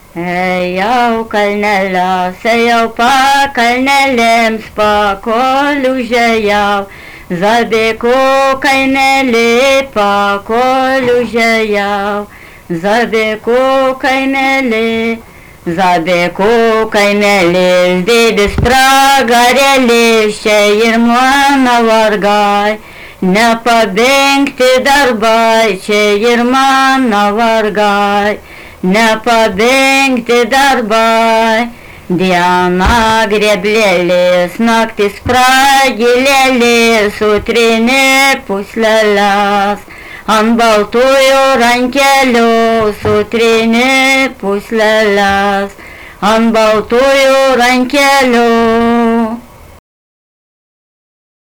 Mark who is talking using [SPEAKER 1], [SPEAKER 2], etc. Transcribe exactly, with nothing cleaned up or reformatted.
[SPEAKER 1] Ėjau kalneliuos, ėjau pakalnelėms, pakolių žėjau, Zabėkų kaimelį pakolių žėjau, Zabėkų kaimelį, Zabėkų kaimelis, didis pragarėlis, čia ir mano vargai, nepabėgti darbai, čia ir mano vargai, nepabėgti darbai. Diena greblėlis, naktis pragilėlis, sutrini puslelės, ant baltųjų rankelių sutrini puslelės, ant baltųjų rankelių.